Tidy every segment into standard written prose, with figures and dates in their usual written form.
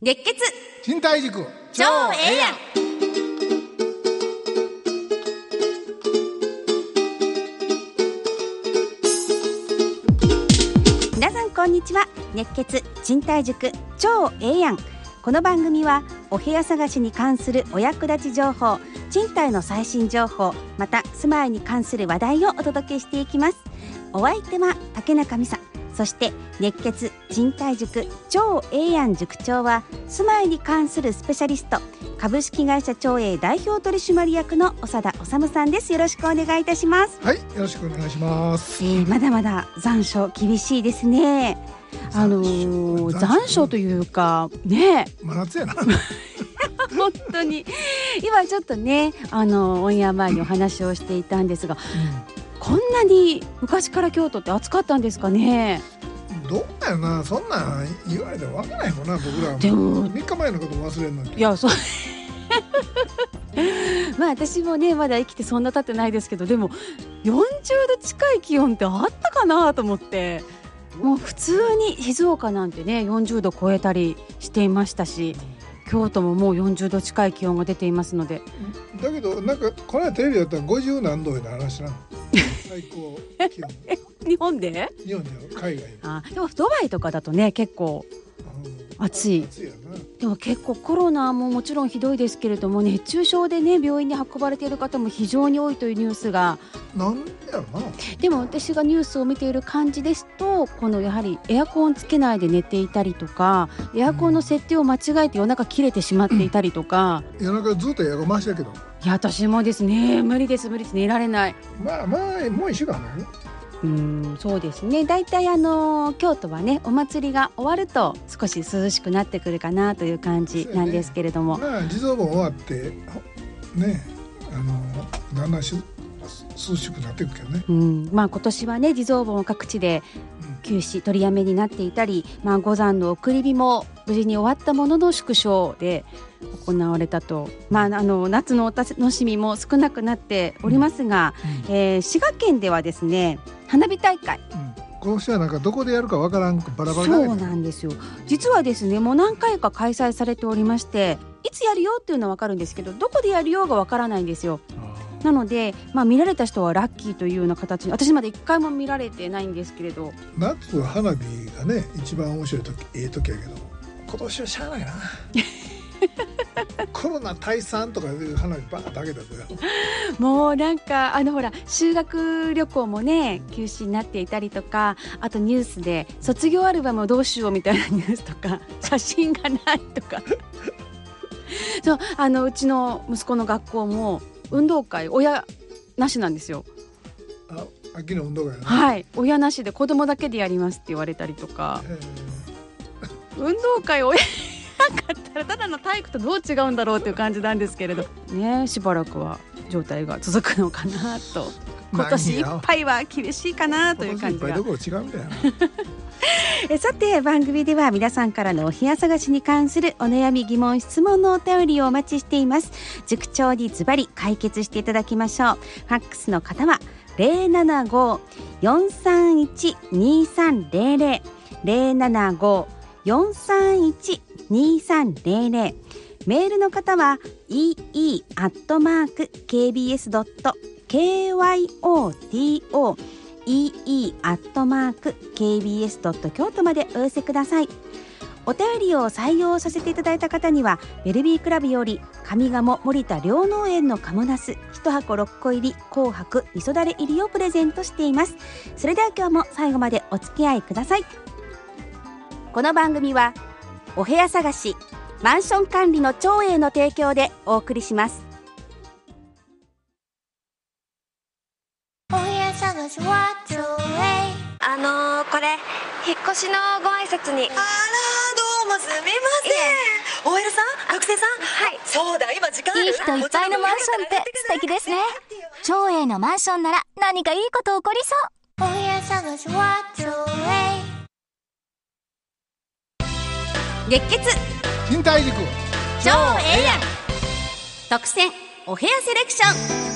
熱血賃貸塾超ええやん。皆さんこんにちは。熱血賃貸塾超ええやん。この番組はお部屋探しに関するお役立ち情報、賃貸の最新情報、また住まいに関する話題をお届けしていきます。お相手は竹中美沙、そして熱血賃貸塾超ええやん塾長は住まいに関するスペシャリスト、株式会社超え代表取締役の長田治さんです。よろしくお願いいたします。 はい、よろしくお願いします。 まだまだ残暑厳しいですね。残暑というかね、 真夏やな本当に今ちょっとね、オンエア前にお話をしていたんですが、こんなに昔から京都って暑かったんですかね。 どうだよな、そんなん言われてもわからないもんな、僕らは。 でも 3日前のこと忘れんのに。 いや、そうまあ私もねまだ生きてそんな経ってないですけど、でも40度近い気温ってあったかなと思って、もう普通に静岡なんてね40度超えたりしていましたし、京都ももう40度近い気温が出ていますので。 だけどなんかこの間テレビだったら50何度の話なの最高気温日本で日本では海外でもドバイとかだとね結構暑い。でも結構コロナももちろんひどいですけれども、熱中症でね病院に運ばれている方も非常に多いというニュースが。 なんでやろな。 でも私がニュースを見ている感じですと、このやはりエアコンつけないで寝ていたりとか、エアコンの設定を間違えて夜中切れてしまっていたりとか、 夜中ずっとエアコン回してるけど、 いや私もですね、無理です寝られない。 まあもう1週間あるね。 そうですね。だいたい京都はねお祭りが終わると少し涼しくなってくるかなという感じなんですけれども、 まあ地蔵盆終わってね、だんだん涼しくなっていくけどね。 まあ今年はね地蔵盆を各地で休止取りやめになっていたり、五山の送り火も無事に終わったものの縮小で行われたと、夏のお楽しみも少なくなっておりますが、滋賀県ではですね花火大会、 今年はなんかどこでやるかわからん、バラバラだね。 そうなんですよ。実はですねもう何回か開催されておりまして、いつやるよっていうのはわかるんですけど、どこでやるよがわからないんですよ。なので、見られた人はラッキーというような形に、私まだ1回も見られてないんですけれど。 夏は花火がね一番面白い時、時やけど、今年はしゃあないなコロナ退散とかいう花火バーッと上げたんだよ。 もうなんかほら修学旅行もね休止になっていたりとか、あとニュースで卒業アルバムをどうしようみたいなニュースとか写真がないとかそう、うちの息子の学校も運動会親なしなんですよ。 秋の運動会ね。 はい、親なしで子供だけでやりますって言われたりとか、運動会親なかったらただの体育とどう違うんだろうっていう感じなんですけれどね、しばらくは状態が続くのかなと、今年いっぱいは厳しいかなという感じが。 今年いっぱいどころ違うんだよなさて番組では皆さんからのお部屋探しに関するお悩み疑問質問のお便りをお待ちしています。塾長にズバリ解決していただきましょう。ファックスの方は 075-431-2300 075-431-2300、メールの方は ee@kbs.kyoto ee@kbs.kyoto までお寄せください。お便りを採用させていただいた方にはベルビークラブより上賀茂森田両農園の賀茂ナス1箱6個入り紅白味噌だれ入りをプレゼントしています。それでは今日も最後までお付き合いください。この番組はお部屋探しマンション管理の長英の提供でお送りします。 お部屋探しは長英。 これ引っ越しのご挨拶に。 あら、どうもすみません。OL さん、学生さん。 はい。 そうだ、今時間ある。 いい人いっぱいのマンションって素敵ですね。長英のマンションなら何かいいこと起こりそう。お部屋探しは長英。 熱血賃貸塾超ええやん特選お部屋セレクション。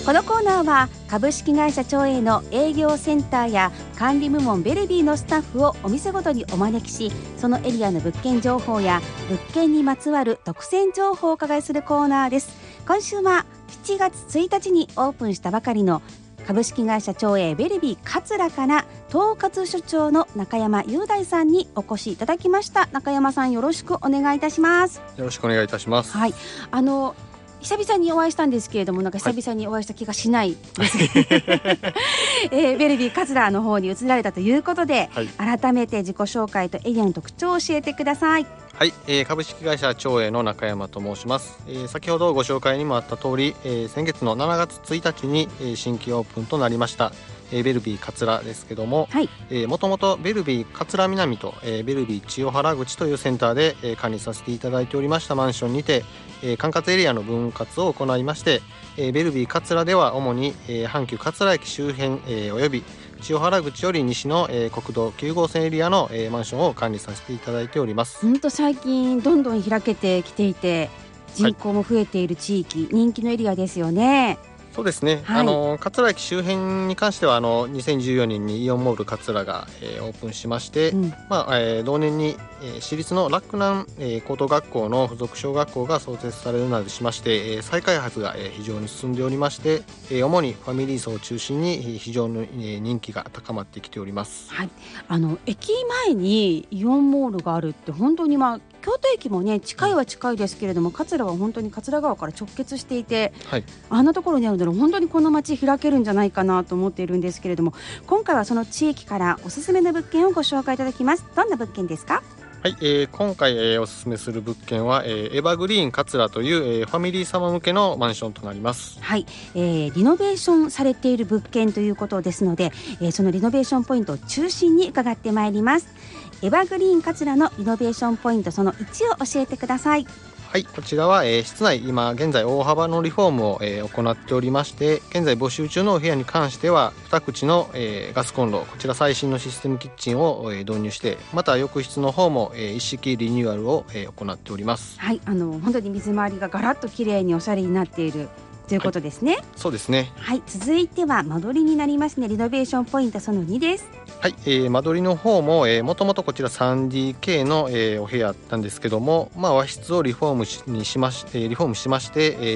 このコーナーは株式会社長英の営業センターや管理部門ベルビーのスタッフをお店ごとにお招きし、そのエリアの物件情報や物件にまつわる特選情報をお伺いするコーナーです。今週は7月1日にオープンしたばかりの株式会社長英ベルビー桂から統括所長の中山雄大さんにお越しいただきました。中山さん、よろしくお願いいたします。 よろしくお願いいたします。 はい、久々にお会いしたんですけれども、なんか久々にお会いした気がしないですね、ベルビー桂の方に移られたということで、はい、改めて自己紹介とエリアの特徴を教えてください。 はい、株式会社長英の中山と申します。先ほどご紹介にもあった通り、先月の7月1日に、新規オープンとなりましたベルビー桂ですけども、もともとベルビー桂南と、ベルビー千代原口というセンターで、管理させていただいておりましたマンションにて、管轄エリアの分割を行いまして、ベルビー桂では主に、阪急桂駅周辺、および千代原口より西の、国道9号線エリアの、マンションを管理させていただいております。 本当最近どんどん開けてきていて、人口も増えている地域、人気のエリアですよね。 そうですね、桂駅周辺に関しては2014年にイオンモール桂が、オープンしまして、同年に、私立の洛南、高等学校の附属小学校が創設されるなどしまして、再開発が、非常に進んでおりまして、主にファミリー層を中心に非常に、人気が高まってきております。 はい、駅前にイオンモールがあるって本当に京都駅もね近いは近いですけれども、桂は本当に桂川から直結していて、はい、あんなところにあるので本当にこの街開けるんじゃないかなと思っているんですけれども、今回はその地域からおすすめの物件をご紹介いただきます。どんな物件ですか？ はい、今回、おすすめする物件は、エバグリーン桂という、ファミリー様向けのマンションとなります。 はい、リノベーションされている物件ということですので、そのリノベーションポイントを中心に伺ってまいります。エバグリーン桂のリノベーションポイントその1を教えてください。 はい、こちらは、室内今現在大幅のリフォームを、行っておりまして、現在募集中のお部屋に関しては2口の、ガスコンロ、こちら最新のシステムキッチンを、導入して、また浴室の方も、一式リニューアルを、行っております。 はい、本当に水回りがガラッと綺麗におしゃれになっているということですね。はい、 そうですね。 はい、続いては間取りになりますね。リノベーションポイントその2です。 はい、間取りの方も、もともとこちら 3DK の、お部屋だったんですけども、和室をリフォームしまして、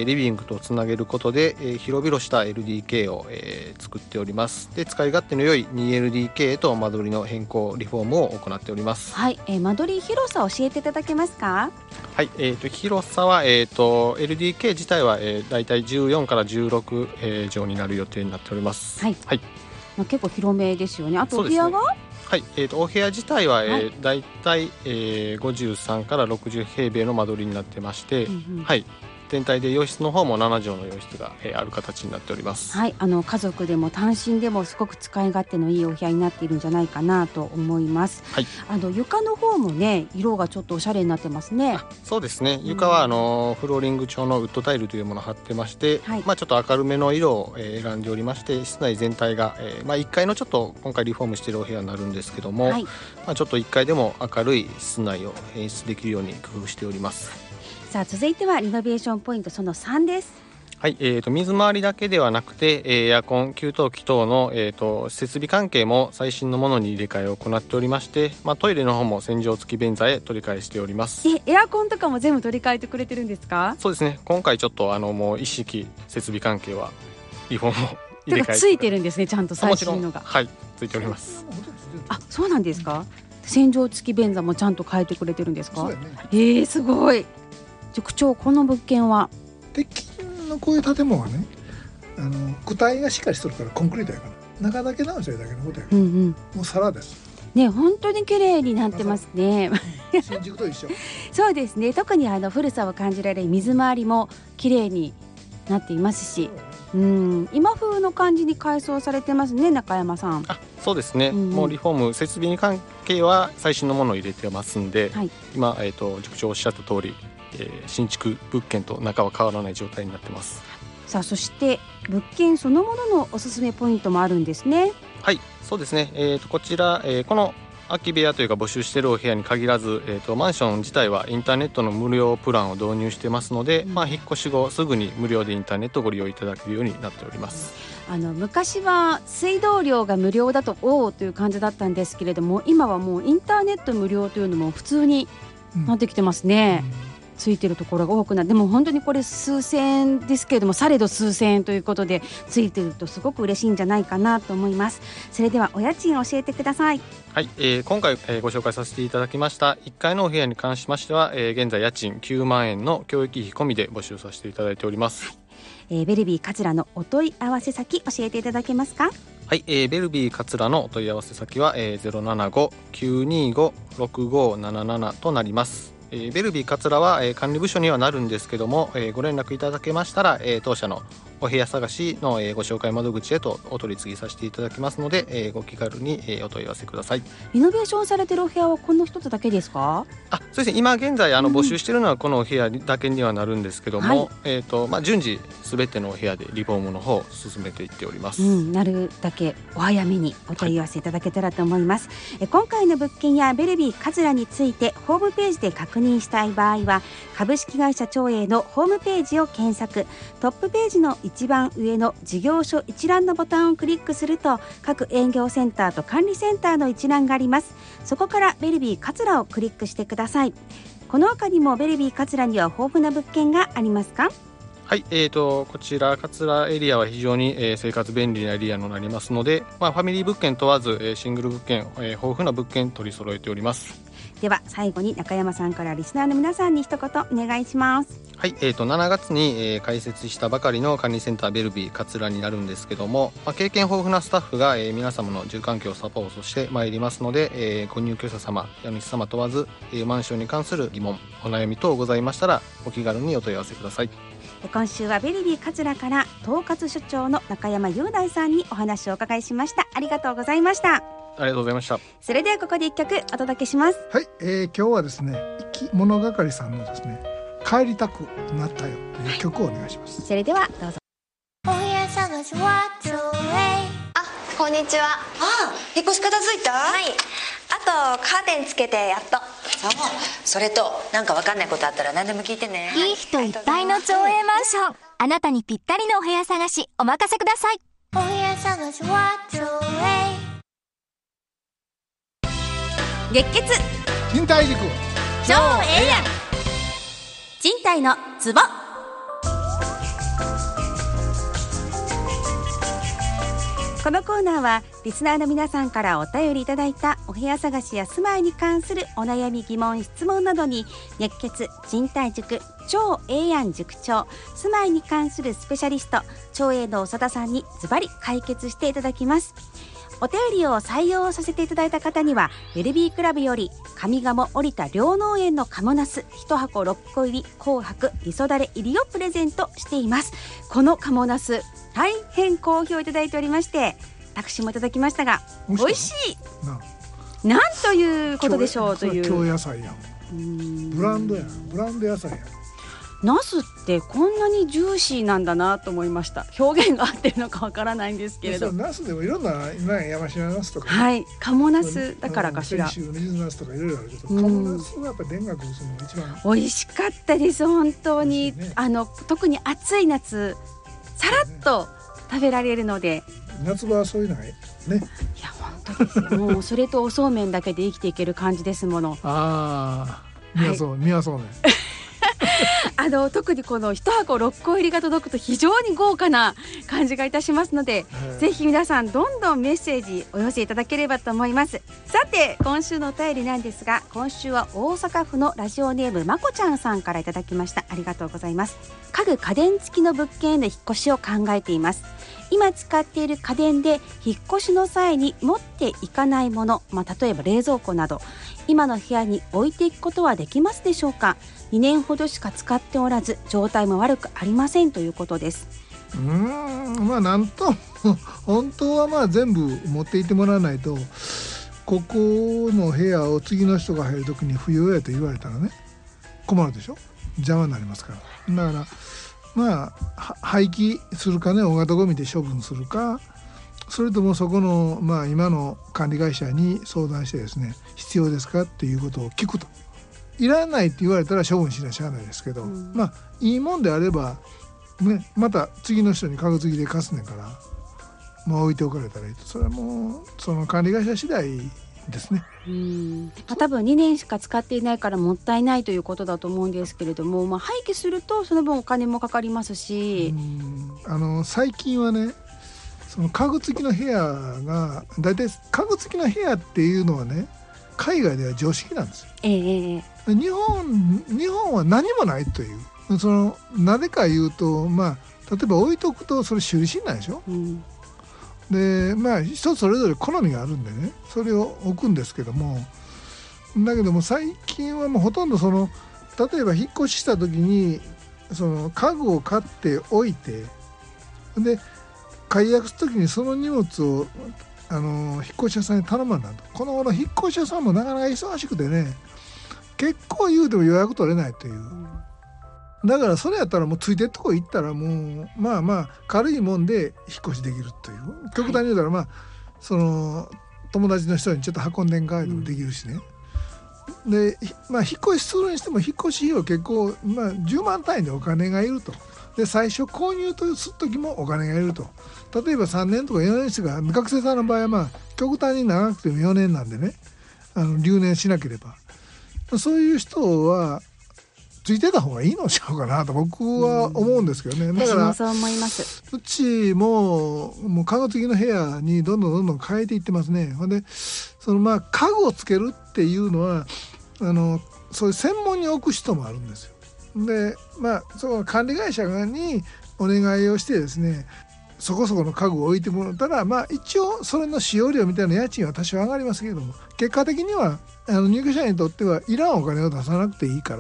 リビングとつなげることで、広々した LDK を、作っております。で、使い勝手の良い 2LDK へと間取りの変更リフォームを行っております。 はい、間取り広さを教えていただけますか？ はい、広さは、LDK 自体は、だいたい14から16、畳になる予定になっております。 はい、はい、結構広めですよね。あとお部屋が、 はい、お部屋自体は、だいたい53から60平米の間取りになってまして、はい、全体で洋室の方も7畳の洋室が、ある形になっております。 はい、家族でも単身でもすごく使い勝手のいいお部屋になっているんじゃないかなと思います。はい、床の方もね色がちょっとおしゃれになってますね。 そうですね、床はフローリング調のウッドタイルというものを貼ってまして、はい、ちょっと明るめの色を、選んでおりまして、室内全体が、1階のちょっと今回リフォームしているお部屋になるんですけども、はい、ちょっと1階でも明るい室内を演出できるように工夫しております。 さあ続いてはリノベーションポイントその3です。 はい、水回りだけではなくて、エアコン、給湯器等の、設備関係も最新のものに入れ替えを行っておりまして、トイレの方も洗浄付き便座へ取り替えしております。 エアコンとかも全部取り替えてくれてるんですか？ そうですね、今回ちょっともう一式設備関係はリフォームを入れ替えてついてるんですね、ちゃんと最新のが。 はい、ついております。 あ、そうなんですか？洗浄付き便座もちゃんと変えてくれてるんですか？そうやね。すごい。塾長、この物件は鉄筋のこういう建物はね、躯体がしっかりしとるからコンクリートやから中だけ直しただけのことやから、もう皿ですね。本当に綺麗になってますね。 新宿と一緒。 そうですね、特に古さを感じられる水回りも綺麗になっていますし、今風の感じに改装されてますね、中山さん。 そうですね、もうリフォーム設備に関係は最新のものを入れてますんで、はい、今、塾長おっしゃった通り、新築物件と中は変わらない状態になってます。 さあ、そして物件そのもののおすすめポイントもあるんですね。 はい、そうですね、こちら、この空き部屋というか募集しているお部屋に限らず、マンション自体はインターネットの無料プランを導入してますので、引っ越し後すぐに無料でインターネットをご利用いただけるようになっております。 昔は水道料が無料だとという感じだったんですけれども、今はもうインターネット無料というのも普通になってきてますね。ついてるところが多くなって、でも本当にこれ数千円ですけれども、されど数千円ということでついてるとすごく嬉しいんじゃないかなと思います。それではお家賃を教えてください。 はい、今回、ご紹介させていただきました1階のお部屋に関しましては、現在家賃9万円の教育費込みで募集させていただいております。 ベルビー桂のお問い合わせ先教えていただけますか？ はい、ベルビー桂のお問い合わせ先は、075-925-6577 となります。ベルビー桂は、管理部署にはなるんですけども、ご連絡いただけましたら、当社のお部屋探しの、ご紹介窓口へとお取り次ぎさせていただきますので、ご気軽に、お問い合わせください。 リノベーションされているお部屋はこの一つだけですか？ そうですね、今現在募集しているのはこのお部屋だけにはなるんですけども、順次すべてのお部屋でリフォームの方を進めていっております。 なるだけお早めにお問い合わせいただけたらと思います。今回の物件やベルビー桂についてホームページで確認したい場合は、株式会社長英のホームページを検索、トップページの一番上の事業所一覧のボタンをクリックすると、各営業センターと管理センターの一覧があります。そこからベルビー桂をクリックしてください。この他にもベルビー桂には豊富な物件がありますか？ はい、こちら桂エリアは非常に、生活便利なエリアになりますので、ファミリー物件問わず、シングル物件、豊富な物件取り揃えております。 では最後に中山さんからリスナーの皆さんに一言お願いします。 はい、7月に、開設したばかりの管理センターベルビー桂になるんですけども、経験豊富なスタッフが、皆様の住環境をサポートしてまいりますので、ご入居者様家主様問わず、マンションに関する疑問お悩み等ございましたらお気軽にお問い合わせください。 今週はベルビー桂から統括所長の中山雄大さんにお話をお伺いしました。ありがとうございました。 ありがとうございました。 それではここで一曲お届けします。 はい、今日はですね、生き物係さんのですね、帰りたくなったよという曲をお願いします。 それではどうぞ。 お部屋探しはちょい。 こんにちは。 引っ越し片付いた？ はい。あとカーテンつけてやっと。 それとなんかわかんないことあったら何でも聞いてね。 いい人いっぱいの町営マンション。あなたにぴったりのお部屋探しお任せください。お部屋探しはちょい。 月血人体塾超ええやん。賃貸のツボ。このコーナーはリスナーの皆さんからお便りいただいたお部屋探しや住まいに関するお悩み疑問質問などに、熱血賃貸塾超ええやん塾長、住まいに関するスペシャリスト超えの長田さんにズバリ解決していただきます。お便りを採用させていただいた方にはベルビークラブより上賀茂織田両農園の賀茂ナス1箱6個入り紅白味噌だれ入りをプレゼントしています。この賀茂ナス大変好評いただいておりまして、私もいただきましたが美味しい。なんということでしょうという。 京野菜やん。ブランド野菜やん。 ナスってこんなにジューシーなんだなと思いました。表現が合ってるのかわからないんですけれど、 ナスでもいろんな山科ナスとか、 はい、賀茂ナスだからかしら、 泉州水ナスとかいろいろあるけど、賀茂ナスはやっぱ田楽の一番美味しかったです本当に、ね、特に暑い夏さらっと食べられるので、 夏場はそういうのがね、いや本当ですよ。もうそれとおそうめんだけで生きていける感じですもの。 宮そうめん特にこの1箱6個入りが届くと非常に豪華な感じがいたしますので、ぜひ皆さんどんどんメッセージお寄せいただければと思います。さて今週のお便りなんですが、今週は大阪府のラジオネームまこちゃんさんからいただきました。ありがとうございます。家具家電付きの物件への引っ越しを考えています。今使っている家電で引っ越しの際に持っていかないもの、例えば冷蔵庫など今の部屋に置いていくことはできますでしょうか。2年ほどしか使っておらず状態も悪くありませんということです。 なんと本当は全部持っていってもらわないと、ここの部屋を次の人が入るときに不要やと言われたらね困るでしょ。邪魔になりますから。だから廃棄するかね、大型ゴミで処分するか、 それともそこの、今の管理会社に相談してですね、必要ですかっていうことを聞くと。いらないって言われたら処分しなしゃあないですけど、いいもんであれば、ね、また次の人に家具継ぎで貸すねんから、置いておかれたらいいと。それはもうその管理会社次第ですね。 多分2年しか使っていないからもったいないということだと思うんですけれども、廃棄するとその分お金もかかりますし、 最近はね、その家具付きの部屋がだいたい家具付きの部屋っていうのはね、海外では常識なんですよ。日本は何もないという、そのなぜか言うと、例えば置いとくとそれ修理しないでしょ。で人それぞれ好みがあるんでね、それを置くんですけども、だけども最近はもうほとんどその、例えば引っ越しした時にその家具を買って置いて、で解約する時にその荷物を引っ越し屋さんに頼まんだと。この頃引っ越し屋さんもなかなか忙しくてね、結構言うても予約取れないという、だからそれやったらもうついてるとこ行ったらもう軽いもんで引っ越しできるという、極端に言うたらその友達の人にちょっと運んでんかいでもできるしね。で引っ越しするにしても引っ越し費用結構10万単位でお金がいると。で最初購入とする時もお金がいると。例えば3年とか4年ですが、学生さんの場合は極端に長くても4年なんでね、留年しなければ、そういう人はついてた方がいいのちゃうかなと僕は思うんですけどね。だから私もそう思います。 うちもう家具付きの部屋にどんどん変えていってますね。ほんでその家具をつけるっていうのはそういう専門に置く人もあるんですよ。でその管理会社にお願いをしてですね、そこそこの家具を置いてもらったら、一応それの使用料みたいな家賃は多少上がりますけれども、結果的には入居者にとってはいらんお金を出さなくていいから、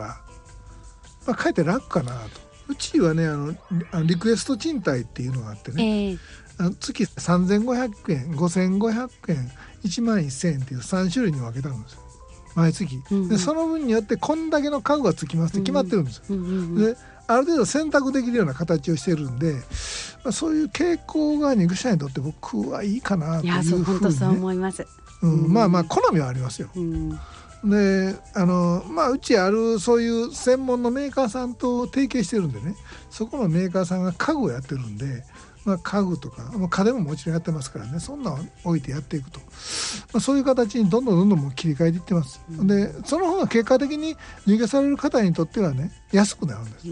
かえって楽かなと。うちはねリクエスト賃貸っていうのがあってね、月3500円5500円1万1000円っていう3種類に分けたんですよ、毎月。でその分によってこんだけの家具がつきますって決まってるんですよ。である程度選択できるような形をしてるんで、そういう傾向が入居者にとって僕はいいかなというふうにね。 本当そう思います。 好みはありますよ。でうちあるそういう専門のメーカーさんと提携してるんでね、そこのメーカーさんが家具をやってるんで、家具とか家電ももちろんやってますからね、そんなの置いてやっていくと、そういう形にどんどんもう切り替えていってます。でその方が結果的に入居される方にとってはね安くなるんです、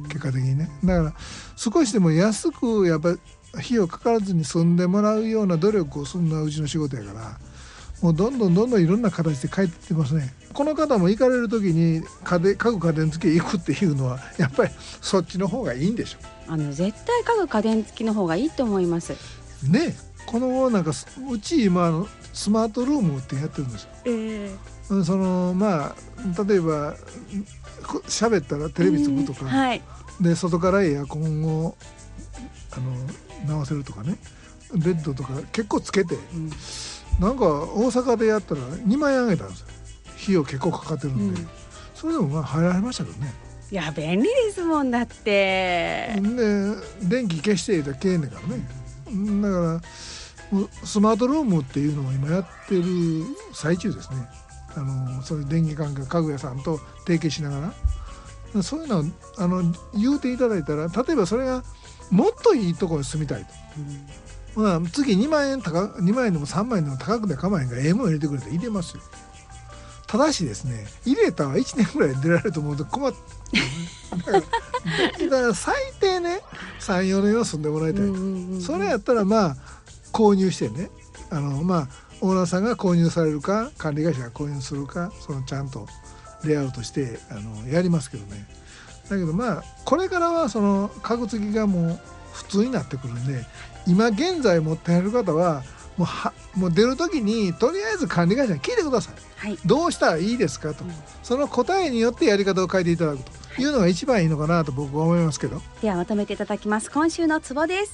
結果的にね。だから少しでも安くやっぱり費用かからずに住んでもらうような努力をするのはうちの仕事やから、もうどんどんいろんな形で変えていってますね。この方も行かれる時に家具家電付け行くっていうのはやっぱりそっちの方がいいんでしょ。 絶対家具家電付きの方がいいと思いますね。このうち今スマートルームってやってるんですよ。その例えば喋ったらテレビつくとか、で外からエアコンを直せるとかね、ベッドとか結構つけて、なんか大阪でやったら2万円あげたんですよ。費用結構かかってるんで、それでも入られましたけどね。 いや便利ですもん。だってで電気消していたら消えんねんからね。だからもうスマートルームっていうのを今やってる最中ですね。そういう電気関係家具屋さんと提携しながら、そういうのを言うていただいたら、例えばそれがもっといいところに住みたいと、次2万円でも3万円でも高くて構わへんからもん入れてくれて入れますよ。ただしですね、入れたは1年ぐらい出られると思うと困ってだから最低ね 3,4 年は住んでもらいたいと、それやったら購入してね、オーナーさんが購入されるか管理会社が購入するか、そのちゃんとレイアウトしてやりますけどね。だけどこれからはその家具付きがもう普通になってくるんで、今現在持っている方はもう出る時にとりあえず管理会社に聞いてください、どうしたらいいですかと、その答えによってやり方を変えていただくというのが一番いいのかなと僕は思いますけど。 ではまとめていただきます。今週のツボです。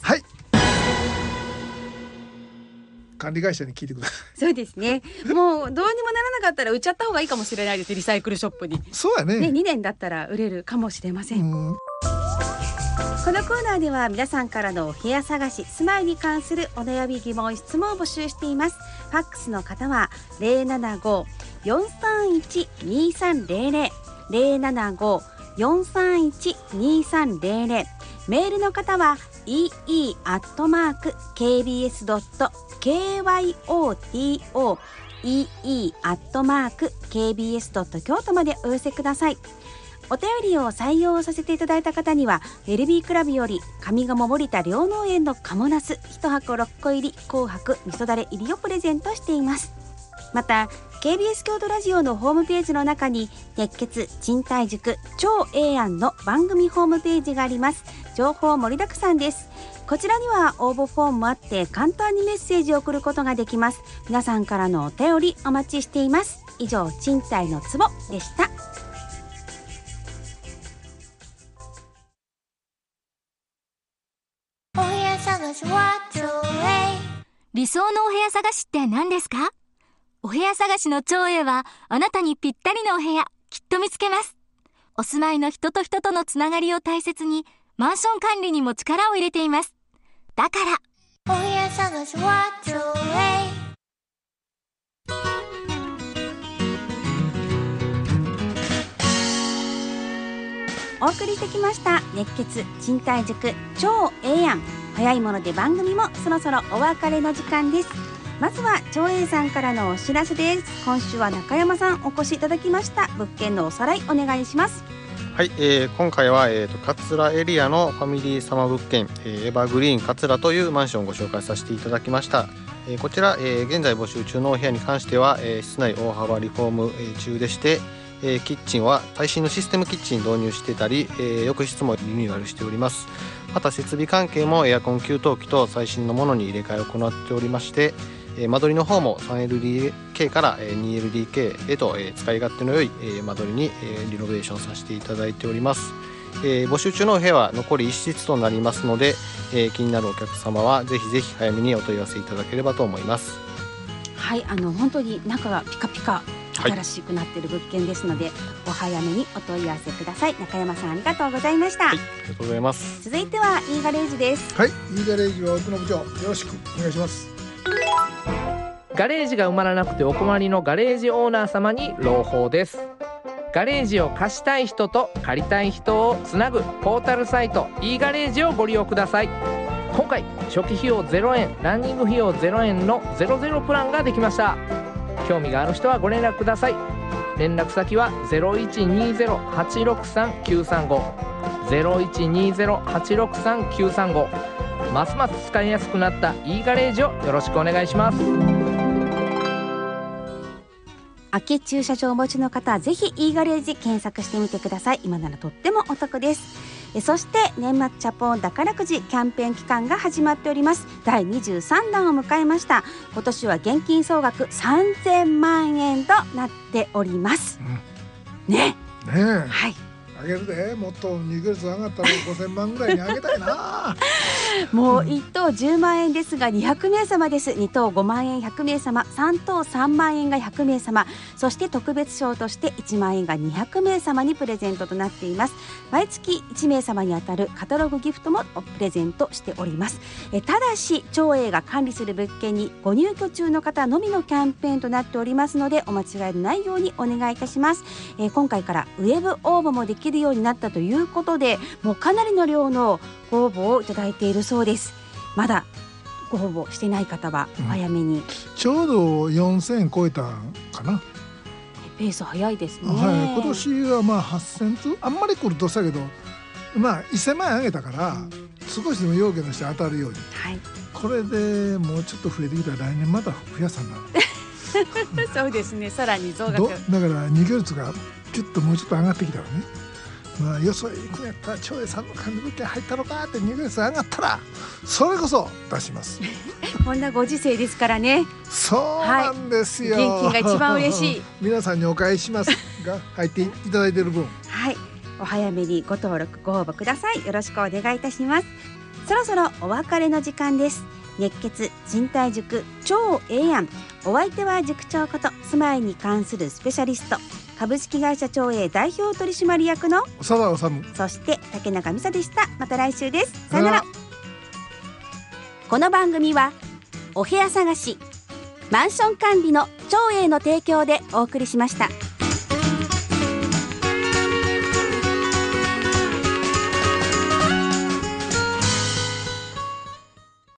管理会社に聞いてください。 そうですね。もうどうにもならなかったら売っちゃった方がいいかもしれないです。リサイクルショップに。 そうやね。 2年だったら売れるかもしれません。 このコーナーでは皆さんからのお部屋探し、住まいに関するお悩み疑問質問を募集しています。ファックスの方は 075-431-2300 075-431-2300、 メールの方は ee@kbs.kyoto ee@kbs.kyoto までお寄せください。お便りを採用させていただいた方にはベルビークラブより上賀茂森田両農園の賀茂ナス1箱6個入り紅白味噌だれ入りをプレゼントしています。また KBS 京都ラジオのホームページの中に熱血賃貸塾超ええやんの番組ホームページがあります。情報盛りだくさんです。こちらには応募フォームもあって簡単にメッセージを送ることができます。皆さんからのお便りお待ちしています。以上、賃貸のツボでした。 理想のお部屋探しって何ですか？お部屋探しの長英はあなたにぴったりのお部屋きっと見つけます。お住まいの人と人とのつながりを大切にマンション管理にも力を入れています。だからお部屋探しは長英。 お送りしてきました熱血賃貸塾超ええやん。早いもので番組もそろそろお別れの時間です。まずは長英さんからのお知らせです。今週は中山さんお越しいただきました。物件のおさらいお願いします。 はい、今回は、桂エリアのファミリー様物件、エバーグリーン桂というマンションをご紹介させていただきました。こちら、現在募集中のお部屋に関しては、室内大幅リフォーム、中でして、キッチンは最新のシステムキッチン導入してたり、浴室もリニューアルしております。また設備関係もエアコン給湯器と最新のものに入れ替えを行っておりまして、間取りの方も 3LDK から 2LDK へと使い勝手の良い間取りにリノベーションさせていただいております。募集中のお部屋は残り1室となりますので、気になるお客様はぜひぜひ早めにお問い合わせいただければと思います。 はい、本当に中がピカピカ新しくなっている物件ですので、お早めにお問い合わせください。中山さんありがとうございました。 はい、ありがとうございます。 続いては E ガレージです。 はい、E ガレージは奥野部長よろしくお願いします。 ガレージが埋まらなくてお困りのガレージオーナー様に朗報です。ガレージを貸したい人と借りたい人をつなぐポータルサイト E ガレージをご利用ください。今回初期費用0円ランニング費用0円の00プランができました。興味がある人はご連絡ください。連絡先は 0120-863-935 0120-863-935。ますます使いやすくなった E ガレージをよろしくお願いします。 空き駐車場をお持ちの方はぜひ E ガレージ検索してみてください。今ならとってもお得です。そして年末チャポン宝くじキャンペーン期間が始まっております。第23弾を迎えました。今年は現金総額3000万円となっております、ねえ、はい、あげるで。もっと2ヶ月上がったら5000万ぐらいにあげたいなもう1等10万円ですが200名様です。2等5万円100名様、3等3万円が100名様、そして特別賞として1万円が200名様にプレゼントとなっています。毎月1名様に当たるカタログギフトもプレゼントしております。ただし長英が管理する物件にご入居中の方のみのキャンペーンとなっておりますのでお間違いのないようにお願いいたします。今回からウェブ応募もできるようになったということで、もうかなりの量のご応募をいただいているそうです。まだご応募してない方はお早めに、 ちょうど4000超えたかな。 ペース早いですね、 はい、今年はまあ8000通あんまり来るとしたけど、まあ1000万円上げたから、少しでも要件として当たるように、はい、これでもうちょっと増えてきたら来年また増やさなそうですね、さらに増額だから2ヶ月がキュッともうちょっと上がってきたらね、まあ、よそへ行くんやったら長英さんの管理物件入ったのかって2ヶ月上がったらそれこそ出しますこんなご時世ですからね。 そうなんですよ、 はい、現金が一番嬉しい皆さんにお返ししますが入っていただいている分はい、お早めにご登録ご応募ください。よろしくお願いいたします。そろそろお別れの時間です。熱血賃貸塾超ええやん。お相手は塾長こと住まいに関するスペシャリスト株式会社長英代表取締役の佐田治、 そして竹中美沙でした。また来週です。さよなら。この番組はお部屋探しマンション管理の長英の提供でお送りしました。